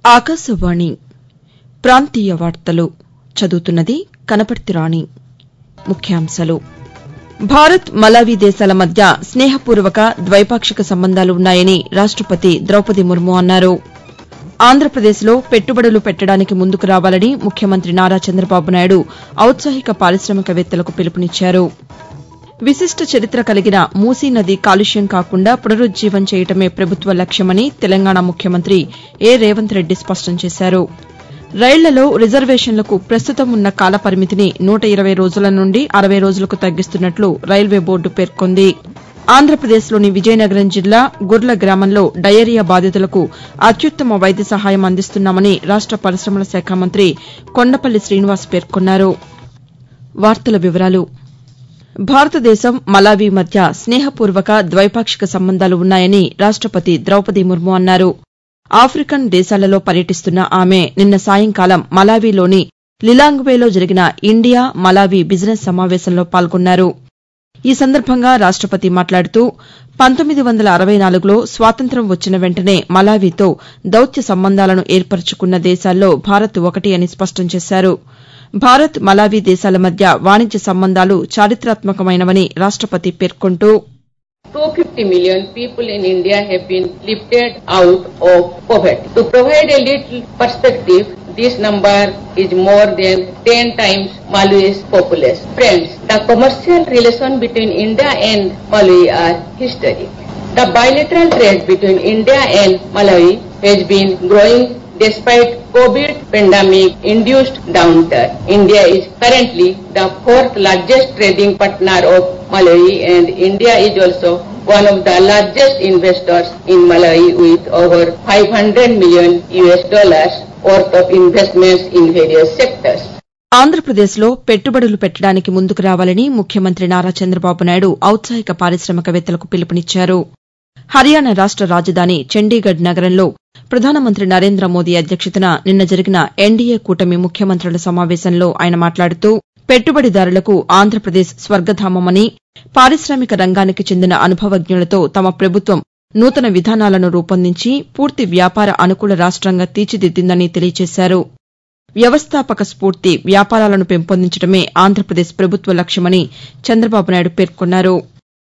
ఆకాశవాణి ప్రాంతీయ వార్తలు చదువుతున్నది కనపర్తి రాణి. ముఖ్యాంశాలు. భారత్ మలావి దేశాల మధ్య స్నేహపూర్వక ద్వైపాక్షిక సంబంధాలు ఉన్నాయని రాష్టపతి ద్రౌపది ముర్ము అన్నారు. ఆంధ్రప్రదేశ్లో పెట్టుబడులు పెట్టడానికి ముందుకు రావాలని ముఖ్యమంత్రి నారా చంద్రబాబు నాయుడు ఔత్సాహిక పారిశామికవేత్తలకు పిలుపునిచ్చారు. విశిష్ట చరిత్ర కలిగిన మూసీ నది కాలుష్యం కాకుండా పునరుజ్జీవం చేయడమే ప్రభుత్వ లక్ష్యమని తెలంగాణ ముఖ్యమంత్రి ఏ రేవంత్ రెడ్డి స్పష్టం చేశారు. రైళ్లలో రిజర్వేషన్లకు ప్రస్తుతం ఉన్న కాల పరిమితిని 120 రోజుల నుండి 60 రోజులకు తగ్గిస్తున్నట్లు రైల్వే బోర్డు పేర్కొంది. ఆంధ్రప్రదేశ్లోని విజయనగరం జిల్లా గుర్ల గ్రామంలో డయేరియా బాధితులకు అత్యుత్తమ వైద్య సహాయం అందిస్తున్నామని రాష్ట పరిశమల శాఖ మంత్రి కొండపల్లి శ్రీనివాస్ పేర్కొన్నారు. భారతదేశం మలావి మధ్య స్నేహపూర్వక ద్వైపాక్షిక సంబంధాలు ఉన్నాయని రాష్టపతి ద్రౌపది ముర్ము అన్నారు. ఆఫ్రికన్ దేశాలలో పర్యటిస్తున్న ఆమె నిన్న సాయంకాలం మలావిలోని లిలాంగ్వేలో జరిగిన ఇండియా మలావి బిజినెస్ సమావేశంలో పాల్గొన్నారు. ఈ సందర్భంగా రాష్టపతి మాట్లాడుతూ 1964లో స్వాతంత్ర్యం వచ్చిన వెంటనే మలావితో దౌత్య సంబంధాలను ఏర్పరచుకున్న దేశాల్లో భారత్ ఒకటి అని స్పష్టం చేశారు. భారత్ మలావి దేశాల మధ్య వాణిజ్య సంబంధాలు చారిత్రాత్మకమైనవని రాష్టపతి పేర్కొంటూ 250 million people in India have been lifted out of poverty. To provide a little perspective, this number is more than 10 times Malawi's population. Friends, the commercial relations between India and Malawi are historic. The bilateral trade between India and Malawi has been growing despite COVID pandemic-induced downturn. India is currently the 4th largest trading partner of Malawi, and India is also one of the largest investors in Malawi with over $500 million worth of investments in various sectors. ఆంధ్రప్రదేశ్లో పెట్టుబడులు పెట్టడానికి ముందుకు రావాలని ముఖ్యమంత్రి నారా చంద్రబాబు నాయుడు ఔత్సాహిక పారిశామికవేత్తలకు పిలుపునిచ్చారు. హర్యానా రాష్ట రాజధాని చండీగఢ్ నగరంలో ప్రధానమంత్రి నరేంద్ర మోదీ అధ్యక్షతన నిన్న జరిగిన ఎన్డీఏ కూటమి ముఖ్యమంత్రుల సమావేశంలో ఆయన మాట్లాడుతూ పెట్టుబడిదారులకు ఆంధ్రప్రదేశ్ స్వర్గధామమని, పారిశామిక రంగానికి చెందిన అనుభవజ్ఞులతో తమ ప్రభుత్వం నూతన విధానాలను రూపొందించి పూర్తి వ్యాపార అనుకూల రాష్టంగా తీర్చిదిద్దిందని తెలియజేశారు. వ్యవస్థాపక స్ఫూర్తి, వ్యాపారాలను పెంపొందించడమే ఆంధ్రప్రదేశ్ ప్రభుత్వ లక్ష్యమని చంద్రబాబు నాయుడు పేర్కొన్నారు.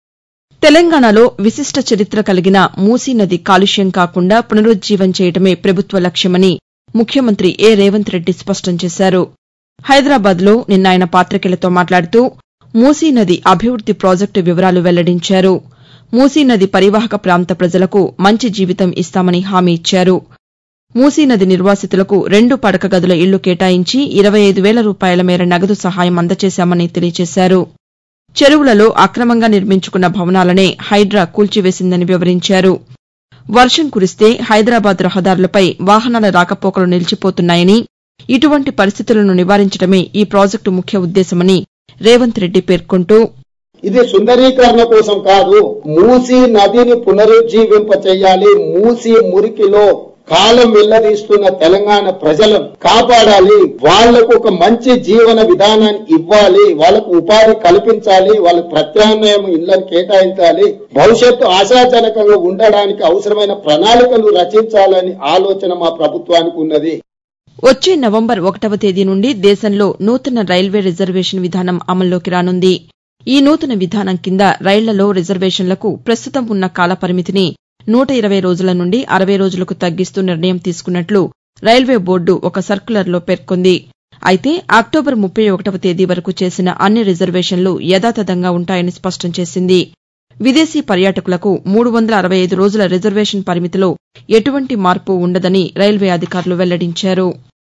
తెలంగాణలో విశిష్ట చరిత్ర కలిగిన మూసీ నది కాలుష్యం కాకుండా పునరుజ్జీవం చేయడమే ప్రభుత్వ లక్ష్యమని ముఖ్యమంత్రి ఏ రేవంత్ రెడ్డి స్పష్టం చేశారు. హైదరాబాద్లో నిన్న ఆయన పాతికేయులతో మాట్లాడుతూ మూసీ నది అభివృద్ది ప్రాజెక్టు వివరాలు వెల్లడించారు. మూసీ నది పరివాహక ప్రాంత ప్రజలకు మంచి జీవితం ఇస్తామని హామీ ఇచ్చారు. మూసీ నది నిర్వాసితులకు 2 పడక గదుల ఇళ్లు కేటాయించి 25,000 రూపాయల మేర నగదు సహాయం అందజేశామని తెలియజేశారు. చెరువులలో అక్రమంగా నిర్మించుకున్న భవనాలనే హైడ్రా కూల్చివేసిందని వివరించారు. వర్షం కురిస్తే హైదరాబాద్ రహదారులపై వాహనాల రాకపోకలు నిలిచిపోతున్నాయని, ఇటువంటి పరిస్థితులను నివారించడమే ఈ ప్రాజెక్టు ముఖ్య ఉద్దేశమని రేవంత్ రెడ్డి పేర్కొంటూ ఇది సుందరీకరణ కోసం కాదు, మూసీ నదిని పునరుజ్జీవింప చేయాలి. మూసీ మురికిలో కాలం వెళ్లదీస్తున్న తెలంగాణ ప్రజలను కాపాడాలి. వాళ్లకు ఒక మంచి జీవన విధానాన్ని ఇవ్వాలి, వాళ్లకు ఉపాధి కల్పించాలి, వాళ్ళకు ప్రత్యామ్నాయం ఇళ్లను కేటాయించాలి, భవిష్యత్తు ఆశాజనకంగా ఉండడానికి అవసరమైన ప్రణాళికలు రచించాలని ఆలోచన మా ప్రభుత్వానికి ఉన్నది. వచ్చే నవంబర్ 1వ తేదీ నుండి దేశంలో నూతన రైల్వే రిజర్వేషన్ విధానం అమల్లోకి రానుంది. ఈ నూతన విధానం కింద రైళ్లలో రిజర్వేషన్లకు ప్రస్తుతం ఉన్న కాల పరిమితిని 120 రోజుల నుండి 60 రోజులకు తగ్గిస్తూ నిర్ణయం తీసుకున్నట్లు రైల్వే బోర్డు ఒక సర్క్యులర్లో పేర్కొంది. అయితే అక్టోబర్ 31వ తేదీ వరకు చేసిన అన్ని రిజర్వేషన్లు యథాతథంగా ఉంటాయని స్పష్టం చేసింది. విదేశీ పర్యాటకులకు 365 రోజుల రిజర్వేషన్ పరిమితిలో ఎటువంటి మార్పు ఉండదని రైల్వే అధికారులు వెల్లడించారు.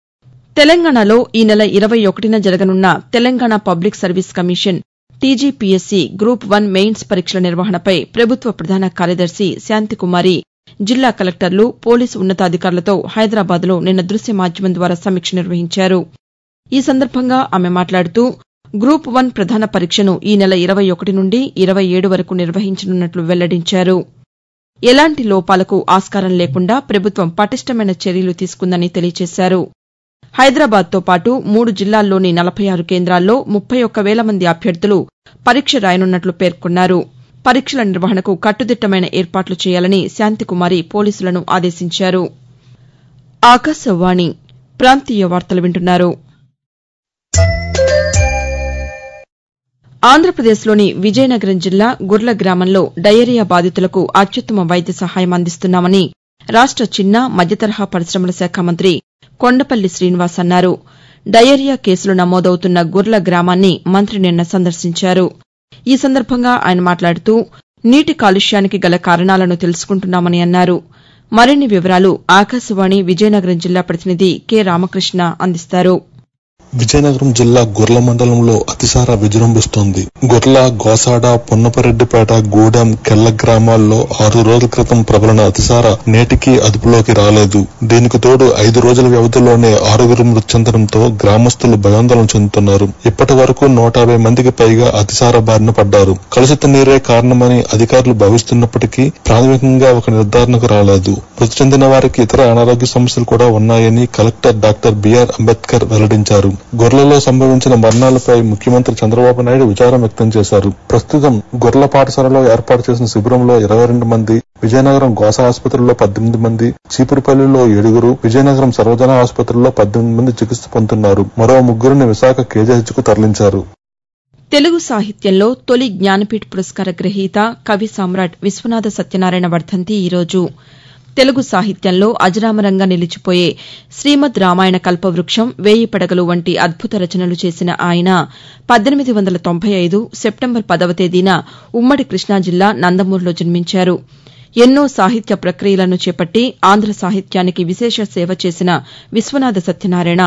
తెలంగాణలో ఈ నెల 21న జరగనున్న Telangana public service commission TGPSC group 1 mains పరీక్షల నిర్వహణపై ప్రభుత్వ ప్రధాన కార్యదర్శి శాంతికుమారి జిల్లా కలెక్టర్లు, పోలీసు ఉన్నతాధికారులతో హైదరాబాద్లో నిన్న దృశ్య మాధ్యమం ద్వారా సమీక్ష నిర్వహించారు. ఈ సందర్భంగా ఆమె మాట్లాడుతూ గ్రూప్ 1 ప్రధాన పరీక్షను ఈ నెల 21 నుండి 27 వరకు నిర్వహించనున్నట్లు వెల్లడించారు. ఎలాంటి లోపాలకు ఆస్కారం లేకుండా ప్రభుత్వం పటిష్టమైన చర్యలు తీసుకుందని తెలియజేశారు. హైదరాబాద్తో పాటు 3 జిల్లాల్లోని 46 కేంద్రాల్లో 31,000 మంది అభ్యర్థులు పరీక్ష రాయనున్నట్లు పేర్కొన్నారు. పరీక్షల నిర్వహణకు కట్టుదిట్టమైన ఏర్పాట్లు చేయాలని శాంతికుమారి పోలీసులను ఆదేశించారు. ఆకాశవాణి ప్రాంతీయ వార్తలు వింటున్నారు. ఆంధ్రప్రదేశ్లోని విజయనగరం జిల్లా గుర్ల గ్రామంలో డయేరియా బాధితులకు అత్యుత్తమ వైద్య సహాయం అందిస్తున్నామని రాష్ట చిన్న మధ్యతరహా పరిశమల శాఖ మంత్రి కొండపల్లి శ్రీనివాస్ అన్నారు. డయేరియా కేసులు నమోదవుతున్న గుర్ల గ్రామాన్ని మంత్రి నిన్న సందర్శించారు. ఈ సందర్భంగా ఆయన మాట్లాడుతూ నీటి కాలుష్యానికి గల కారణాలను తెలుసుకుంటున్నామని అన్నారు. మరిన్ని వివరాలు ఆకాశవాణి విజయనగరం జిల్లా ప్రతినిధి కె రామకృష్ణ అందిస్తారు. విజయనగరం జిల్లా గుర్ల మండలంలో అతిసార విజృంభిస్తోంది. గుర్ల, గోసాడ, పున్నపరెడ్డిపేట, గూడెం, కెల్ల గ్రామాల్లో 6 రోజుల క్రితం ప్రబలిన అతిసార నేటికీ అదుపులోకి రాలేదు. దీనికి తోడు 5 రోజుల వ్యవధిలోనే 6 మృతి చెందడంతో గ్రామస్తులు భయాందోళన చెందుతున్నారు. ఇప్పటి వరకు 150 మందికి పైగా అతిసార బారిన పడ్డారు. కలుషిత నీరే కారణమని అధికారులు భావిస్తున్నప్పటికీ ప్రాథమికంగా ఒక నిర్ధారణకు రాలేదు. మృతి చెందిన వారికి ఇతర అనారోగ్య సమస్యలు కూడా ఉన్నాయని కలెక్టర్ డాక్టర్ బిఆర్ అంబేద్కర్ వెల్లడించారు. గొర్లలో సంభవించిన మరణాలపై ముఖ్యమంత్రి చంద్రబాబు నాయుడు విచారం వ్యక్తం చేశారు. ప్రస్తుతం గొర్ల పాఠశాలలో ఏర్పాటు చేసిన శిబిరంలో 22 మంది, విజయనగరం గోస ఆసుపత్రిలో 18 మంది, చీపురుపల్లిలో 7, విజయనగరం సర్వజన ఆసుపత్రిలో 18 మంది చికిత్స పొందుతున్నారు. మరో 3 విశాఖ కేజీహెచ్కు తరలించారు. తెలుగు సాహిత్యంలో తొలి జ్ఞానపీఠ పురస్కార గ్రహీత కవి సామ్రాట్ విశ్వనాథ సత్యనారాయణ వర్ధంతి ఈరోజు. తెలుగు సాహిత్యంలో అజరామరంగా నిలిచిపోయే శ్రీమద్ రామాయణ కల్పవృక్షం, 1000 పడగలు వంటి అద్భుత రచనలు చేసిన ఆయన 1895 సెప్టెంబర్ 10వ తేదీన ఉమ్మడి కృష్ణా జిల్లా నందమూరులో జన్మించారు. ఎన్నో సాహిత్య ప్రక్రియలను చేపట్టి ఆంధ్ర సాహిత్యానికి విశేష సేవ చేసిన విశ్వనాథ సత్యనారాయణ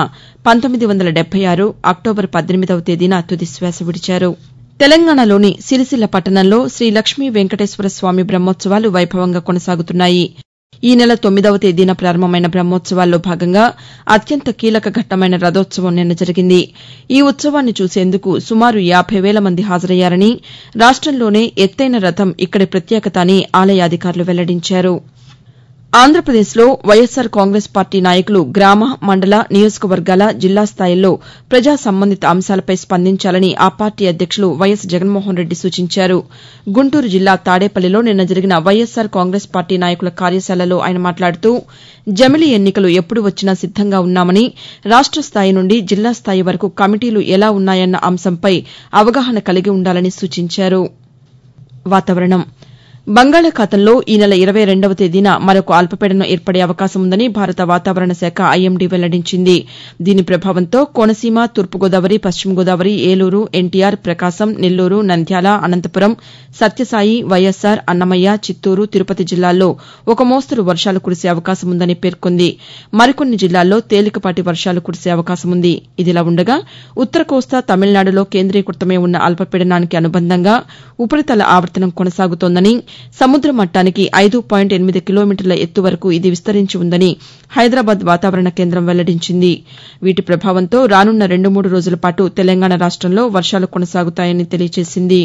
1976 అక్టోబర్ 18వ తేదీన తుదిశ్వాస విడిచారు. తెలంగాణలోని సిరిసిల్ల పట్టణంలో శ్రీ లక్ష్మీ వెంకటేశ్వర స్వామి బ్రహ్మోత్సవాలు వైభవంగా కొనసాగుతున్నాయి. ఈ నెల 9వ తేదీన ప్రారంభమైన బ్రహ్మోత్సవాల్లో భాగంగా అత్యంత కీలక ఘట్టమైన రథోత్సవం నిన్న జరిగింది. ఈ ఉత్సవాన్ని చూసేందుకు సుమారు 50,000 మంది హాజరయ్యారని, రాష్టంలోనే ఎత్తైన రథం ఇక్కడి ప్రత్యేకత అని ఆలయ అధికారులు వెల్లడించారు. ఆంధ్రప్రదేశ్లో వైఎస్సార్ కాంగ్రెస్ పార్టీ నాయకులు గ్రామ, మండల, నియోజకవర్గాల, జిల్లా స్థాయిల్లో ప్రజా సంబంధిత అంశాలపై స్పందించాలని ఆ పార్టీ అధ్యక్షులు వైఎస్ జగన్మోహన్రెడ్డి సూచించారు. గుంటూరు జిల్లా తాడేపల్లిలో నిన్న జరిగిన వైఎస్సార్ కాంగ్రెస్ పార్టీ నాయకుల కార్యశాలలో ఆయన మాట్లాడుతూ జమిలి ఎన్నికలు ఎప్పుడు వచ్చినా సిద్దంగా ఉన్నామని, రాష్ట స్థాయి నుండి జిల్లా స్థాయి వరకు కమిటీలు ఎలా ఉన్నాయన్న అంశంపై అవగాహన కలిగి ఉండాలని సూచించారు. వాతావరణం. బంగాళాఖాతంలో ఈ నెల 22వ తేదీన మరొక అల్పపీడనం ఏర్పడే అవకాశం ఉందని భారత వాతావరణ శాఖ ఐఎండీ వెల్లడించింది. దీని ప్రభావంతో కోనసీమ, తూర్పుగోదావరి, పశ్చిమ గోదావరి, ఏలూరు, ఎన్టీఆర్, ప్రకాశం, నెల్లూరు, నంద్యాల, అనంతపురం, సత్యసాయి, వైఎస్సార్, అన్నమయ్య, చిత్తూరు, తిరుపతి జిల్లాల్లో ఒక మోస్తరు వర్షాలు కురిసే అవకాశం ఉందని పేర్కొంది. మరికొన్ని జిల్లాల్లో తేలికపాటి వర్షాలు కురిసే అవకాశం ఉంది. ఇదిలా ఉండగా ఉత్తర కోస్తా, తమిళనాడులో కేంద్రీకృతమై ఉన్న అల్పపీడనానికి అనుబంధంగా ఉపరితల ఆవర్తనం కొనసాగుతోందని, సముద్ర మట్టానికి 5.8 కిలోమీటర్ల ఎత్తు వరకు ఇది విస్తరించి ఉందని హైదరాబాద్ వాతావరణ కేంద్రం వెల్లడించింది. వీటి ప్రభావంతో రానున్న 2-3 రోజుల పాటు తెలంగాణ రాష్టంలో వర్షాలు కొనసాగుతాయని తెలియజేసింది.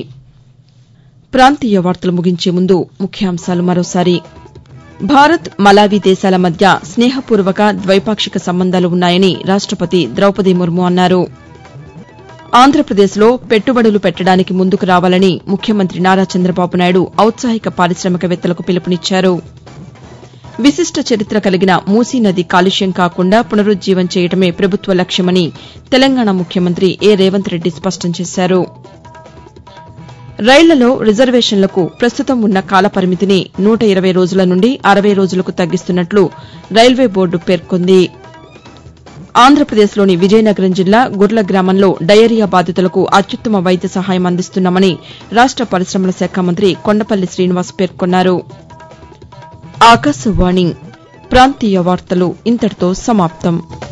ప్రాంతీయ వార్తలు ముగించే ముందు ముఖ్యాంశాలు మరోసారి. భారత్, మలావి దేశాల మధ్య స్నేహపూర్వక, ద్వైపాక్షిక సంబంధాలు ఉన్నాయని రాష్టపతి ద్రౌపది ముర్ము అన్నారు. ఆంధ్రప్రదేశ్లో పెట్టుబడులు పెట్టడానికి ముందుకు రావాలని ముఖ్యమంత్రి నారా చంద్రబాబు నాయుడు ఔత్సాహిక పారిశ్రామికవేత్తలకు పిలుపునిచ్చారు. విశిష్ట చరిత్ర కలిగిన మూసీ నది కాలుష్యం కాకుండా పునరుజ్జీవం చేయడమే ప్రభుత్వ లక్ష్యమని తెలంగాణ ముఖ్యమంత్రి ఏ రేవంత్ రెడ్డి స్పష్టం చేశారు. రైళ్లలో రిజర్వేషన్లకు ప్రస్తుతం ఉన్న కాలపరిమితిని 120 రోజుల నుండి 60 రోజులకు తగ్గిస్తున్నట్లు రైల్వే బోర్డు పేర్కొంది. ఆంధ్రప్రదేశ్లోని విజయనగరం జిల్లా గుర్ల గ్రామంలో డయేరియా బాధితులకు అత్యుత్తమ వైద్య సహాయం అందిస్తున్నామని రాష్ట పరిశమల శాఖ మంత్రి కొండపల్లి శ్రీనివాస్ పేర్కొన్నారు. ఆకాశవాణి ప్రాంతీయ వార్తలు ఇంతటితో సమాప్తం.